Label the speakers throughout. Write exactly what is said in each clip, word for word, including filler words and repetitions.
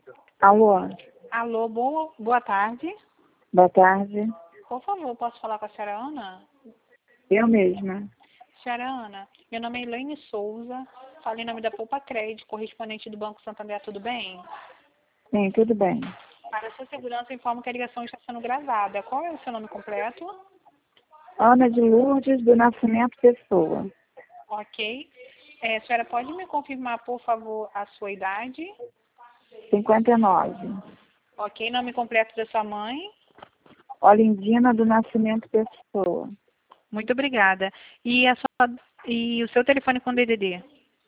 Speaker 1: Alô,
Speaker 2: Alô, boa, boa tarde.
Speaker 1: boa tarde.
Speaker 2: Por favor, posso falar com a senhora Ana?
Speaker 1: Eu mesma.
Speaker 2: Senhora Ana, meu nome é Elaine Souza, falo em nome da Poupa Crédito, correspondente do Banco Santander, tudo bem?
Speaker 1: Sim, tudo bem.
Speaker 2: Para sua segurança, informo que a ligação está sendo gravada. Qual é o seu nome completo?
Speaker 1: Ana de Lourdes do Nascimento Pessoa.
Speaker 2: Ok. É, a senhora pode me confirmar, por favor, a sua idade?
Speaker 1: cinquenta e nove.
Speaker 2: Ok, nome completo da sua mãe?
Speaker 1: Olindina do Nascimento Pessoa.
Speaker 2: Muito obrigada. E, a sua, e o seu telefone com D D D?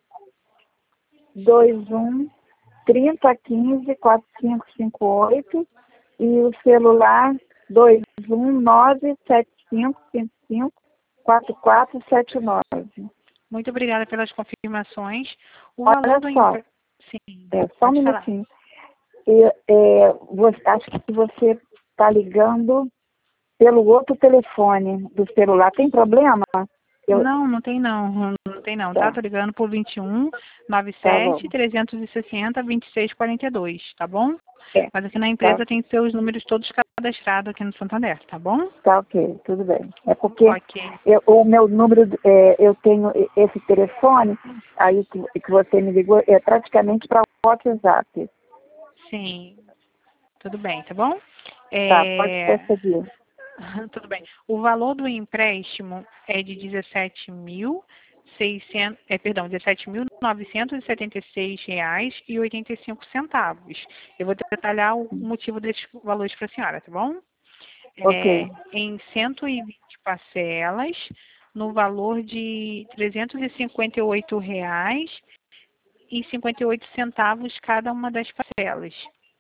Speaker 1: dois um trinta quinze quatro cinco cinco oito e o celular dois um nove sete cinco cinco cinco quatro quatro sete nove.
Speaker 2: Muito obrigada pelas confirmações. O
Speaker 1: Olha
Speaker 2: valor do
Speaker 1: só,
Speaker 2: empre... Sim,
Speaker 1: é, só um
Speaker 2: pode falar.
Speaker 1: minutinho. Eu, é, você, acho que você está ligando pelo outro telefone do celular. Tem problema? Eu,
Speaker 2: Não, não tem não. Não tem não. Tá?
Speaker 1: tá,
Speaker 2: Tô ligando por vinte e um, noventa e
Speaker 1: tá bom.
Speaker 2: sete, trezentos e sessenta, vinte e seis, quarenta e dois, tá bom?
Speaker 1: É,
Speaker 2: Mas aqui na
Speaker 1: tá,
Speaker 2: empresa tem seus números todos cadastrados aqui no Santander, tá bom?
Speaker 1: tá ok, tudo bem. É porque
Speaker 2: Ok.
Speaker 1: eu, o meu número, é, eu tenho esse telefone, aí que, que você me ligou, é praticamente para o WhatsApp.
Speaker 2: Sim, tudo bem, tá bom?
Speaker 1: Tá, pode
Speaker 2: É...
Speaker 1: prosseguir.
Speaker 2: Tudo bem. O valor do empréstimo é de dezessete mil seiscentos, é, perdão, dezessete mil novecentos e setenta e seis reais e oitenta e cinco centavos. Eu vou detalhar o motivo desses valores para a senhora, tá bom? É,
Speaker 1: Ok,
Speaker 2: em cento e vinte parcelas, no valor de trezentos e cinquenta e oito reais e cinquenta e oito centavos cada uma das parcelas.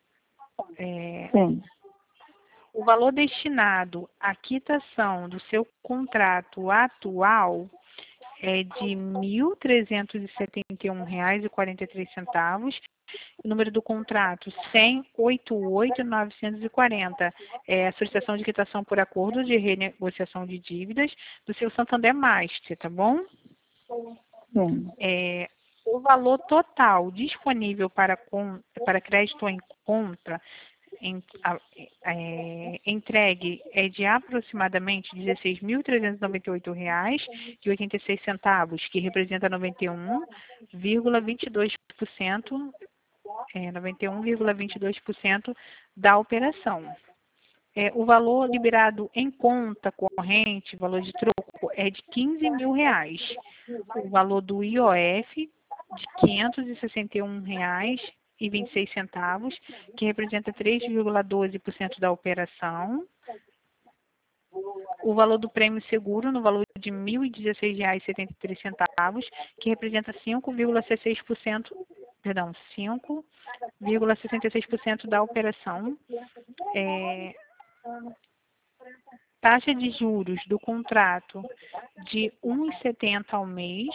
Speaker 2: É,
Speaker 1: sim,
Speaker 2: o valor destinado à quitação do seu contrato atual é de mil trezentos e setenta e um reais e quarenta e três centavos. O número do contrato cem, oitenta e oito, novecentos e quarenta. É a solicitação de quitação por acordo de renegociação de dívidas do seu Santander Master, tá bom?
Speaker 1: sim,
Speaker 2: É, o valor total disponível para, com, para crédito em conta em, a, é, entregue é de aproximadamente dezesseis mil trezentos e noventa e oito reais e oitenta e seis centavos, que representa noventa e um vírgula vinte e dois por cento, é, noventa e um vírgula vinte e dois por cento da operação. É, o valor liberado em conta corrente, valor de troco, é de quinze mil reais. O valor do I O F de quinhentos e sessenta e um reais e vinte e seis centavos, que representa três vírgula doze por cento da operação. O valor do prêmio seguro no valor de mil e dezesseis reais e setenta e três centavos, que representa cinco vírgula dezesseis por cento, perdão, cinco vírgula sessenta e seis por cento da operação. É, taxa de juros do contrato de um vírgula setenta ao mês.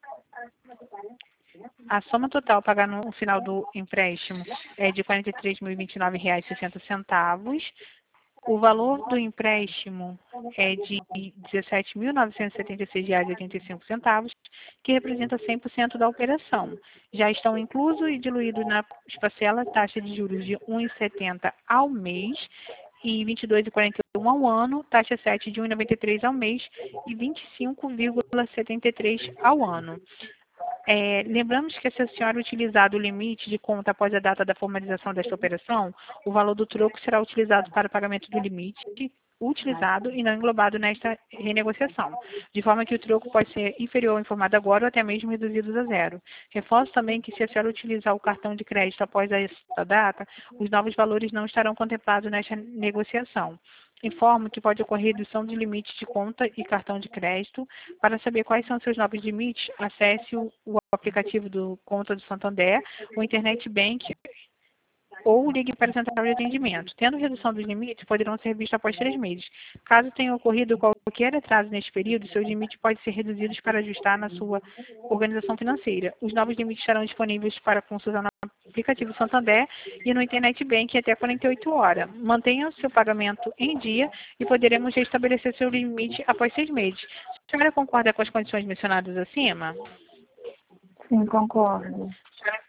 Speaker 2: A soma total a pagar no final do empréstimo é de quarenta e três mil e vinte e nove reais e sessenta centavos. O valor do empréstimo é de dezessete mil novecentos e setenta e seis reais e oitenta e cinco centavos, que representa cem por cento da operação. Já estão inclusos e diluídos nas parcelas taxa de juros de um vírgula setenta ao mês e vinte e dois vírgula quarenta e um ao ano, taxa sete de um vírgula noventa e três ao mês e vinte e cinco vírgula setenta e três ao ano. É, lembramos que se a senhora utilizar o limite de conta após a data da formalização desta operação, o valor do troco será utilizado para o pagamento do limite utilizado e não englobado nesta renegociação, de forma que o troco pode ser inferior ao informado agora ou até mesmo reduzido a zero. Reforço também que se a senhora utilizar o cartão de crédito após esta data, os novos valores não estarão contemplados nesta negociação. Informo que pode ocorrer redução de limites de conta e cartão de crédito. Para saber quais são seus novos limites, acesse o, o aplicativo do Conta do Santander, o Internet Bank ou ligue para a central de atendimento. Tendo redução dos limites, poderão ser vistos após três meses. Caso tenha ocorrido qualquer atraso neste período, seus limites podem ser reduzidos para ajustar na sua organização financeira. Os novos limites estarão disponíveis para consulta no aplicativo Santander e no Internet Bank até quarenta e oito horas. Mantenha o seu pagamento em dia e poderemos restabelecer seu limite após seis meses. A senhora concorda com as condições mencionadas acima?
Speaker 1: sim, concordo.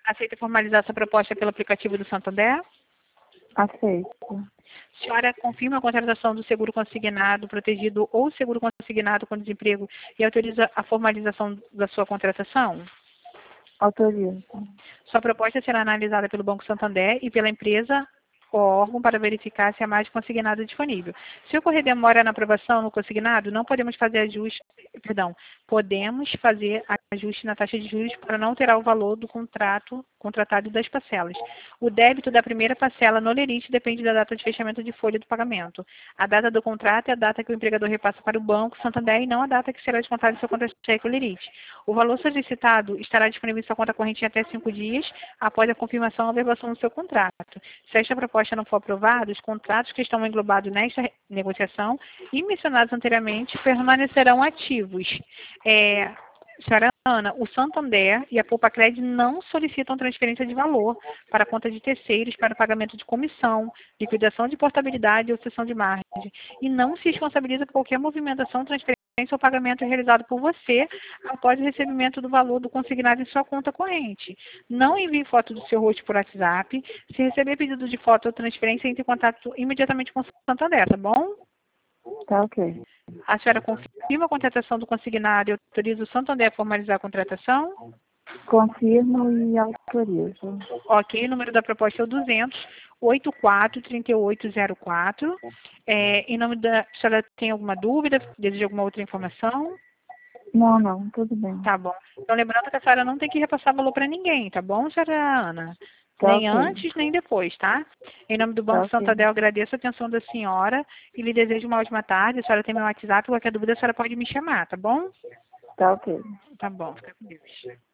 Speaker 2: Aceita formalizar essa proposta pelo aplicativo do Santander?
Speaker 1: Aceito.
Speaker 2: A senhora confirma a contratação do seguro consignado, protegido ou seguro consignado com desemprego e autoriza a formalização da sua contratação?
Speaker 1: Autorizo.
Speaker 2: Sua proposta será analisada pelo Banco Santander e pela empresa ou órgão para verificar se há mais consignado disponível. Se ocorrer demora na aprovação no consignado, não podemos fazer ajuste, perdão, podemos fazer ajuste na taxa de juros para não alterar o valor do contrato contratado das parcelas. O débito da primeira parcela no lerite depende da data de fechamento de folha do pagamento. A data do contrato é a data que o empregador repassa para o Banco Santander e não a data que será descontada em sua conta cheque ou lerite. O valor solicitado estará disponível em sua conta corrente em até cinco dias após a confirmação ou averbação do seu contrato. Se esta proposta não for aprovada, os contratos que estão englobados nesta negociação e mencionados anteriormente permanecerão ativos. É, senhora Ana, o Santander e a Poupa-Cred não solicitam transferência de valor para a conta de terceiros para pagamento de comissão, liquidação de portabilidade ou cessão de margem e não se responsabiliza por qualquer movimentação, transferência ou pagamento realizado por você após o recebimento do valor do consignado em sua conta corrente. Não envie foto do seu rosto por WhatsApp. Se receber pedido de foto ou transferência, entre em contato imediatamente com o Santander, tá bom?
Speaker 1: Tá ok.
Speaker 2: A senhora confirma a contratação do consignado e autoriza o Santander a formalizar a contratação?
Speaker 1: Confirmo e autorizo.
Speaker 2: Ok, o número da proposta é o duzentos, oitenta e quatro, trinta e oito zero quatro. É, em nome da... A senhora tem alguma dúvida? Deseja alguma outra informação?
Speaker 1: Não, não, tudo bem.
Speaker 2: Tá bom. Então, lembrando que a senhora não tem que repassar valor para ninguém, tá bom, senhora Ana?
Speaker 1: Tá
Speaker 2: Nem
Speaker 1: ok.
Speaker 2: antes, nem depois, tá? Em nome do Banco
Speaker 1: Tá ok.
Speaker 2: Santander, eu agradeço a atenção da senhora e lhe desejo uma ótima tarde. A senhora tem meu WhatsApp, qualquer dúvida a senhora pode me chamar, tá bom?
Speaker 1: Tá ok.
Speaker 2: Tá bom, fica com Deus.